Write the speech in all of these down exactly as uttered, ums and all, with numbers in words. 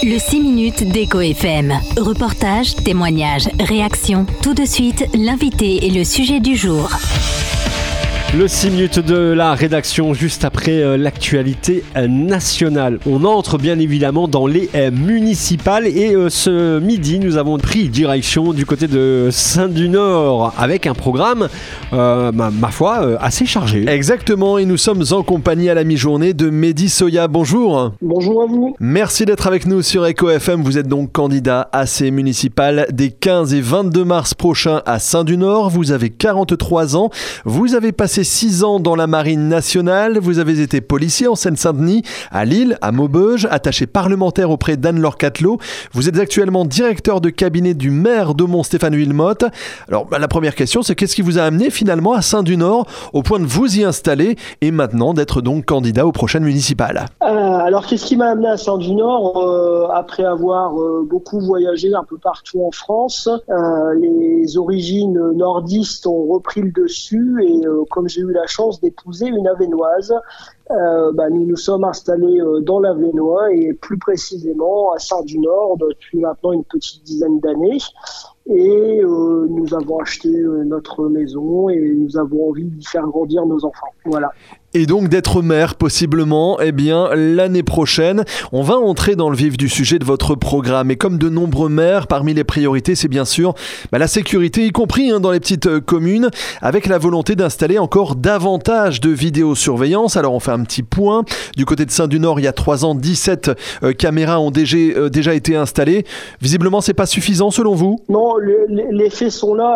Le six minutes d'Echo F M. Reportage, témoignages, réactions. Tout de suite, l'invité et le sujet du jour. Le six minutes de la rédaction juste après euh, l'actualité euh, nationale. On entre bien évidemment dans les euh, municipales et euh, ce midi nous avons pris direction du côté de Saint-du-Nord avec un programme, euh, ma, ma foi, euh, assez chargé. Exactement, et nous sommes en compagnie à la mi-journée de Mehdi Soya. Bonjour. Bonjour à vous. Merci d'être avec nous sur Echo F M. Vous êtes donc candidat à ces municipales des quinze et vingt-deux mars prochains à Saint-du-Nord. Vous avez quarante-trois ans. Vous avez passé six ans dans la marine nationale, vous avez été policier en Seine-Saint-Denis, à Lille, à Maubeuge, attaché parlementaire auprès d'Anne-Laure Catelot. Vous êtes actuellement directeur de cabinet du maire d'Aumont, Stéphane Wilmotte. Alors bah, la première question, c'est qu'est-ce qui vous a amené finalement à Saint-du-Nord au point de vous y installer et maintenant d'être donc candidat aux prochaines municipales? euh, Alors qu'est-ce qui m'a amené à Saint-du-Nord euh, après avoir euh, beaucoup voyagé un peu partout en France? euh, Les origines nordistes ont repris le dessus et euh, comme j'ai eu la chance d'épouser une Avesnoise, euh, bah, nous nous sommes installés euh, dans l'Avesnois et plus précisément à Saint-du-Nord depuis maintenant une petite dizaine d'années. Et euh, nous avons acheté euh, notre maison et nous avons envie d'y faire grandir nos enfants. Voilà. Et donc d'être maire possiblement, eh bien l'année prochaine. On va entrer dans le vif du sujet de votre programme. Et comme de nombreux maires, parmi les priorités, c'est bien sûr bah, la sécurité, y compris hein, dans les petites euh, communes, avec la volonté d'installer encore davantage de vidéosurveillance. Alors on fait un petit point. Du côté de Saint-du-Nord, il y a trois ans, dix-sept euh, caméras ont déjà, euh, déjà été installées. Visiblement, c'est pas suffisant selon vous? Non, le, le, les faits sont là.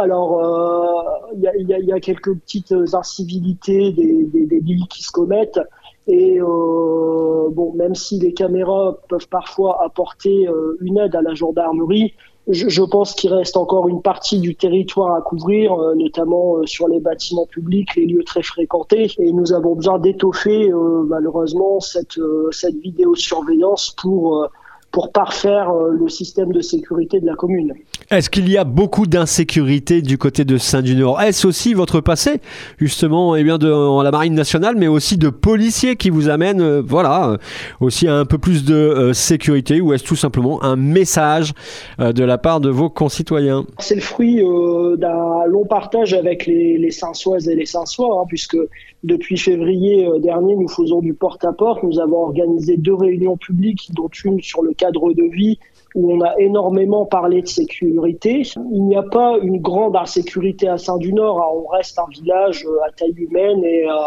Alors, il euh, y, y, y a quelques petites incivilités, des, des, des délits qui se commettent. Et euh, bon, même si les caméras peuvent parfois apporter euh, une aide à la gendarmerie, je, je pense qu'il reste encore une partie du territoire à couvrir, euh, notamment euh, sur les bâtiments publics, les lieux très fréquentés. Et nous avons besoin d'étoffer euh, malheureusement cette, euh, cette vidéosurveillance pour... Euh, pour parfaire le système de sécurité de la commune. Est-ce qu'il y a beaucoup d'insécurité du côté de Saint-du-Nord? Est-ce aussi votre passé, justement, eh bien de en la marine nationale, mais aussi de policiers qui vous amènent, euh, voilà, euh, aussi à un peu plus de euh, sécurité, ou est-ce tout simplement un message euh, de la part de vos concitoyens? C'est le fruit euh, d'un long partage avec les, les Saint-Soises et les Saint-Sois, hein, puisque depuis février euh, dernier, nous faisons du porte-à-porte. Nous avons organisé deux réunions publiques, dont une sur le cadre de vie, où on a énormément parlé de sécurité. Il n'y a pas une grande insécurité à Saint-du-Nord. On reste un village à taille humaine et, euh,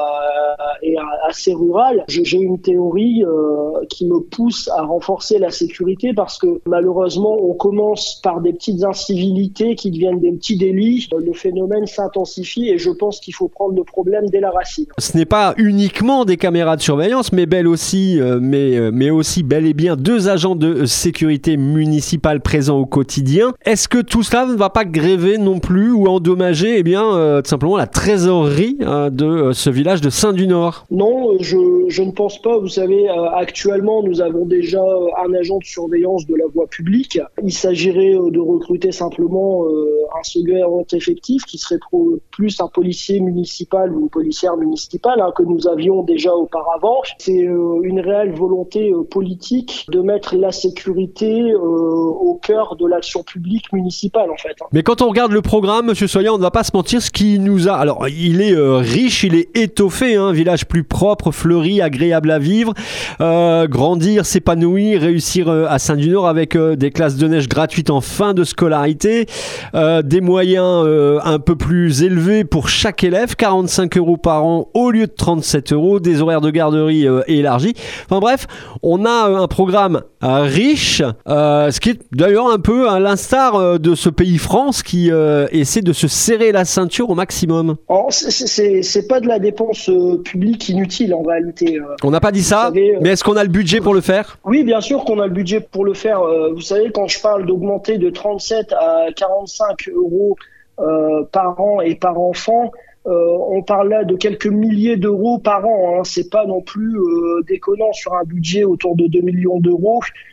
et assez rural. J'ai une théorie euh, qui me pousse à renforcer la sécurité parce que malheureusement, on commence par des petites incivilités qui deviennent des petits délits. Le phénomène s'intensifie et je pense qu'il faut prendre le problème dès la racine. Ce n'est pas uniquement des caméras de surveillance, mais bel aussi, euh, mais, euh, mais aussi bel et bien deux agents de sécurité municipal présent au quotidien. Est-ce que tout cela ne va pas gréver non plus ou endommager eh bien, euh, tout simplement la trésorerie euh, de euh, ce village de Saint-du-Nord? Non, je, je ne pense pas. Vous savez, euh, actuellement, nous avons déjà un agent de surveillance de la voie publique. Il s'agirait euh, de recruter simplement euh, un second effectif qui serait pro, plus un policier municipal ou une policière municipale hein, que nous avions déjà auparavant. C'est euh, une réelle volonté euh, politique de mettre la sécurité euh, au cœur de l'action publique municipale en fait. Mais quand on regarde le programme, Monsieur Soya, on ne va pas se mentir, ce qui nous a... Alors, il est euh, riche, il est étoffé, hein, village plus propre, fleuri, agréable à vivre, euh, grandir, s'épanouir, réussir euh, à Saint-du-Nord avec euh, des classes de neige gratuites en fin de scolarité, euh, des moyens euh, un peu plus élevés pour chaque élève, quarante-cinq euros par an au lieu de trente-sept euros, des horaires de garderie euh, élargis. Enfin bref, on a euh, un programme euh, riche, euh, ce qui est d'ailleurs un peu à l'instar euh, de ce pays France qui euh, essaie de se serrer la ceinture au maximum. Oh, c'est pas de la dépense euh, publique inutile en réalité. Euh, on n'a pas dit ça, savez, euh, mais est-ce qu'on a le budget pour le faire? Oui, bien sûr qu'on a le budget pour le faire. Euh, vous savez, quand je parle d'augmenter de trente-sept à quarante-cinq euros euh, par an et par enfant, Euh, on parle là de quelques milliers d'euros par an, hein. C'est pas non plus euh, déconnant sur un budget autour de deux millions d'euros.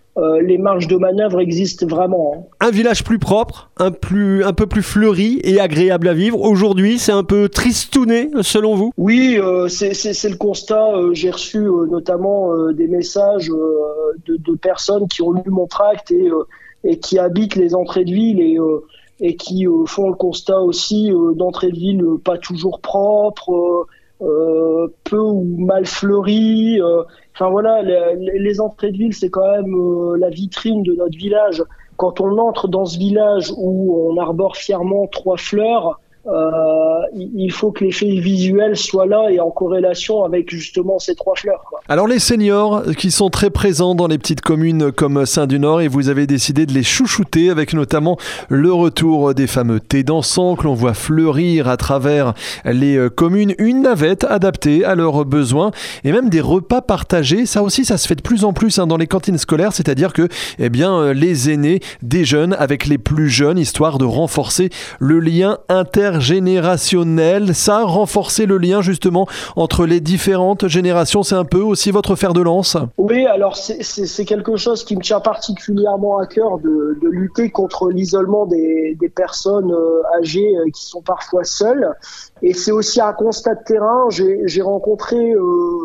euh, les marges de manœuvre existent vraiment. Hein. Un village plus propre, un, plus, un peu plus fleuri et agréable à vivre. Aujourd'hui, c'est un peu tristouné, selon vous ? Oui, euh, c'est, c'est, c'est le constat. Euh, j'ai reçu euh, notamment euh, des messages euh, de, de personnes qui ont lu mon tract et, euh, et qui habitent les entrées de ville et, euh, et qui euh, font le constat aussi euh, d'entrées de ville euh, pas toujours propres, euh, euh, peu ou mal fleuries. Euh, enfin voilà, les, les entrées de ville, c'est quand même euh, la vitrine de notre village. Quand on entre dans ce village où on arbore fièrement trois fleurs, Euh, il faut que l'effet visuel soit là et en corrélation avec justement ces trois fleurs, quoi. Alors les seniors qui sont très présents dans les petites communes comme Saint-du-Nord, et vous avez décidé de les chouchouter avec notamment le retour des fameux thés dansants que l'on voit fleurir à travers les communes, une navette adaptée à leurs besoins et même des repas partagés. Ça aussi, ça se fait de plus en plus hein, dans les cantines scolaires, c'est-à-dire que eh bien, les aînés déjeunent avec les plus jeunes, histoire de renforcer le lien inter générationnel, ça, renforcer le lien justement entre les différentes générations, c'est un peu aussi votre fer de lance. Oui, alors c'est, c'est, c'est quelque chose qui me tient particulièrement à cœur de, de lutter contre l'isolement des, des personnes âgées qui sont parfois seules. Et c'est aussi un constat de terrain. J'ai, j'ai rencontré euh,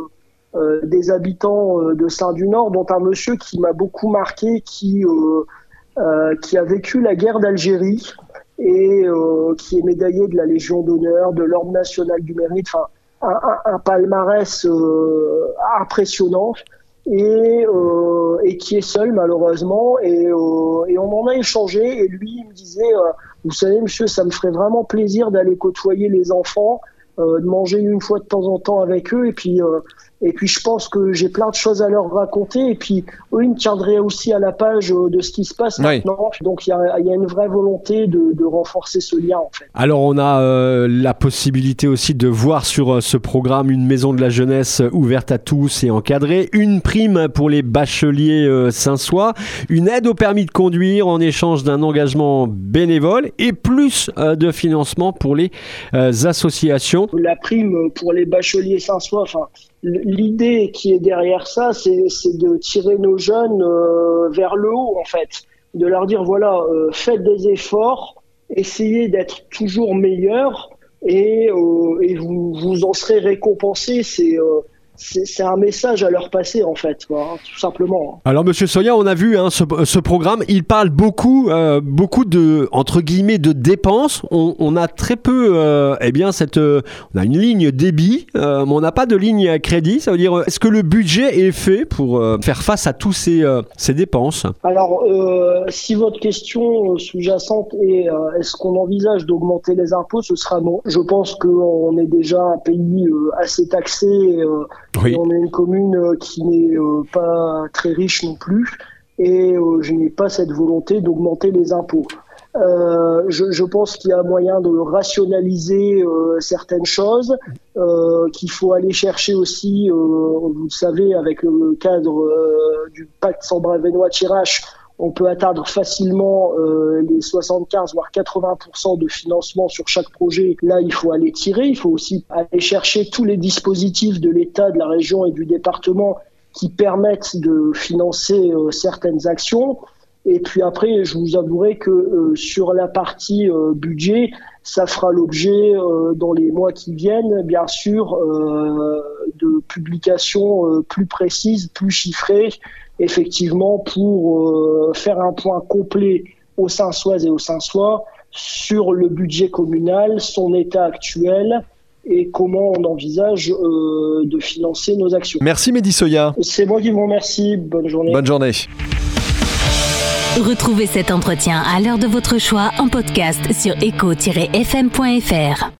euh, des habitants de Saint-du-Nord, dont un monsieur qui m'a beaucoup marqué, qui, euh, euh, qui a vécu la guerre d'Algérie et euh, qui est médaillé de la Légion d'honneur, de l'Ordre national du mérite, enfin un, un, un palmarès euh, impressionnant, et, euh, et qui est seul malheureusement, et, euh, et on en a échangé, et lui il me disait euh, vous savez monsieur, ça me ferait vraiment plaisir d'aller côtoyer les enfants, euh, de manger une fois de temps en temps avec eux, et puis euh, et puis je pense que j'ai plein de choses à leur raconter, et puis eux ils me tiendraient aussi à la page de ce qui se passe oui. maintenant. Donc il y a, y a une vraie volonté de, de renforcer ce lien en fait. Alors on a euh, la possibilité aussi de voir sur euh, ce programme une maison de la jeunesse ouverte à tous et encadrée, une prime pour les bacheliers euh, saint-sois, une aide au permis de conduire en échange d'un engagement bénévole et plus euh, de financement pour les euh, associations. La prime pour les bacheliers saint-sois, enfin l'idée qui est derrière ça, c'est, c'est de tirer nos jeunes euh, vers le haut, en fait. De leur dire, voilà, euh, faites des efforts, essayez d'être toujours meilleurs et, euh, et vous, vous en serez récompensés. C'est... Euh, C'est, c'est un message à leur passer en fait, quoi, hein, tout simplement. Alors Monsieur Soya, on a vu hein, ce, ce programme, il parle beaucoup, euh, beaucoup de entre guillemets de dépenses. On, on a très peu, euh, eh bien cette, euh, on a une ligne débit, euh, mais on n'a pas de ligne crédit. Ça veut dire, est-ce que le budget est fait pour euh, faire face à tous ces, euh, ces dépenses ? Alors, euh, si votre question sous-jacente est euh, est-ce qu'on envisage d'augmenter les impôts, ce sera non. Je pense qu'on est déjà un pays euh, assez taxé. Euh, Oui. Et on est une commune qui n'est euh, pas très riche non plus, et euh, je n'ai pas cette volonté d'augmenter les impôts. Euh, je, je pense qu'il y a moyen de rationaliser euh, certaines choses, euh, qu'il faut aller chercher aussi, euh, vous le savez, avec le cadre euh, du pacte Sambrun-Vénois-Thiérache, on peut atteindre facilement euh, les soixante-quinze voire quatre-vingts pour cent de financement sur chaque projet. Là, il faut aller tirer. Il faut aussi aller chercher tous les dispositifs de l'État, de la région et du département qui permettent de financer euh, certaines actions. Et puis après, je vous avouerai que euh, sur la partie euh, budget, ça fera l'objet euh, dans les mois qui viennent, bien sûr, euh, de publications euh, plus précises, plus chiffrées, effectivement, pour euh, faire un point complet aux Saint-Soises et aux Saint-Sois sur le budget communal, son état actuel et comment on envisage euh, de financer nos actions. Merci Mehdi Soya. C'est moi qui vous remercie. Bonne journée. Bonne journée. Retrouvez cet entretien à l'heure de votre choix en podcast sur éco tiret f m point f r.